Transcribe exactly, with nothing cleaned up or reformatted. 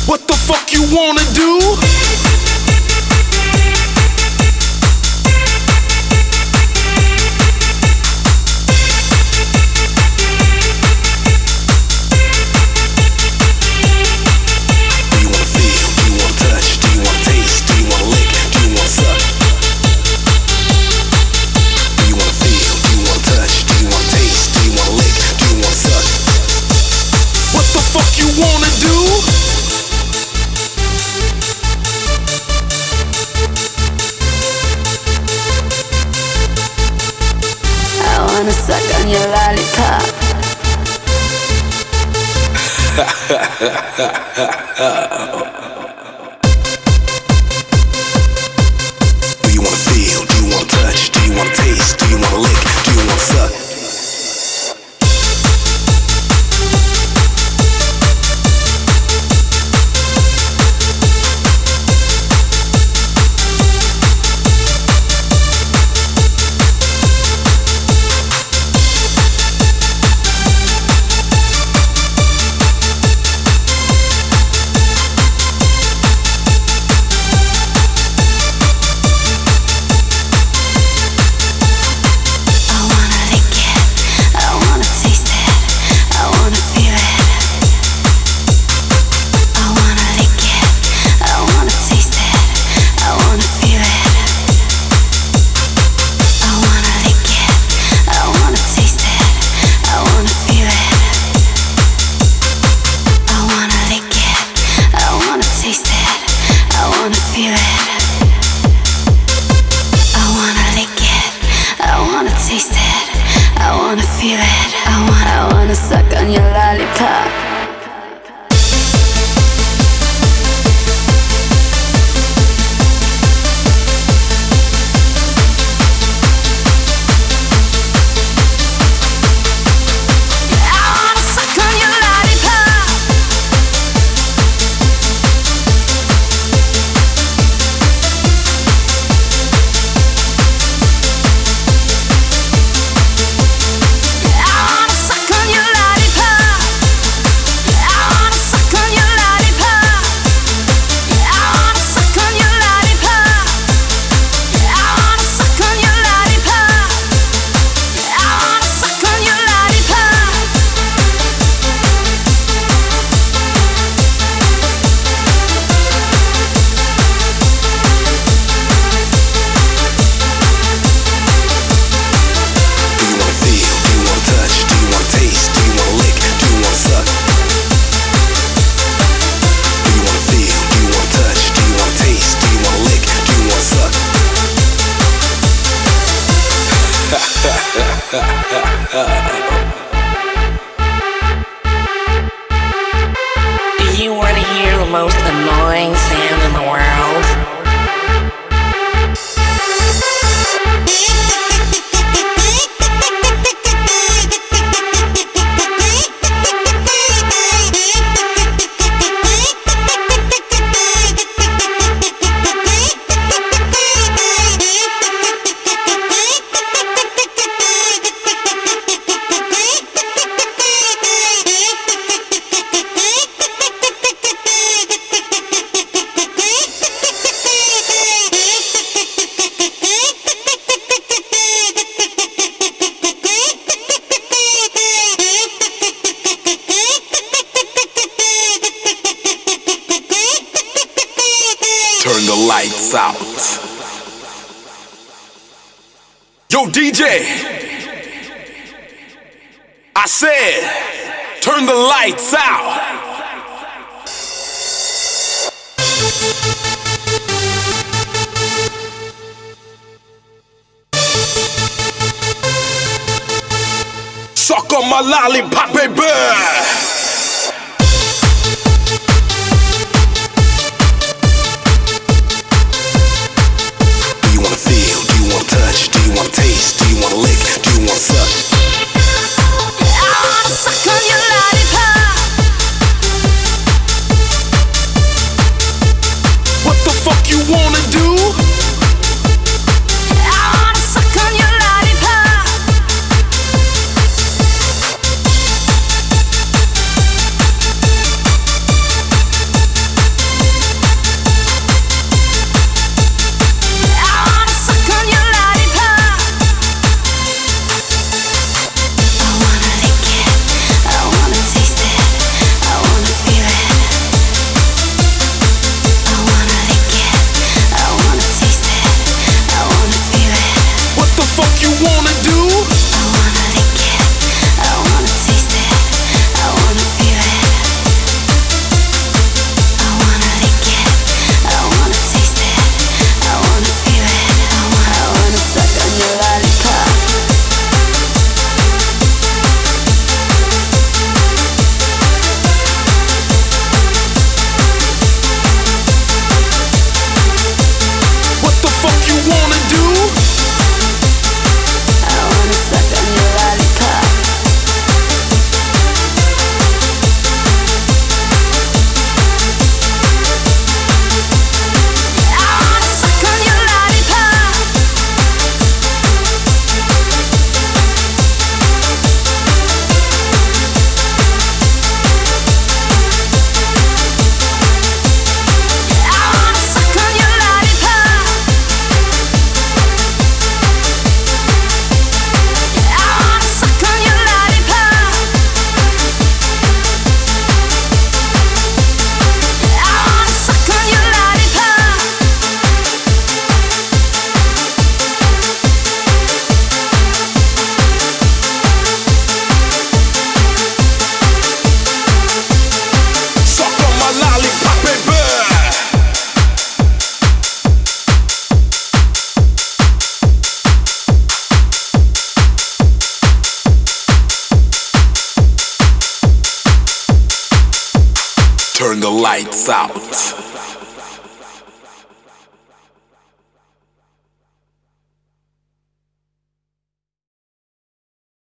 What the fuck you wanna do? Wanna suck on your lollipop. Do you wanna feel? Do you wanna touch? Do you wanna taste? Do you wanna lick? Do you wanna suck? Do you want to hear the most annoying sound in the world? Turn the lights out. Yo, D J, I said, turn the lights out. Suck on my lollipop, baby. Touch? Do you wanna taste? Do you wanna lick? Do you wanna suck? I wanna suck on your lollipop. What the fuck you wanna do? I wanna suck on your lollipop. lights out.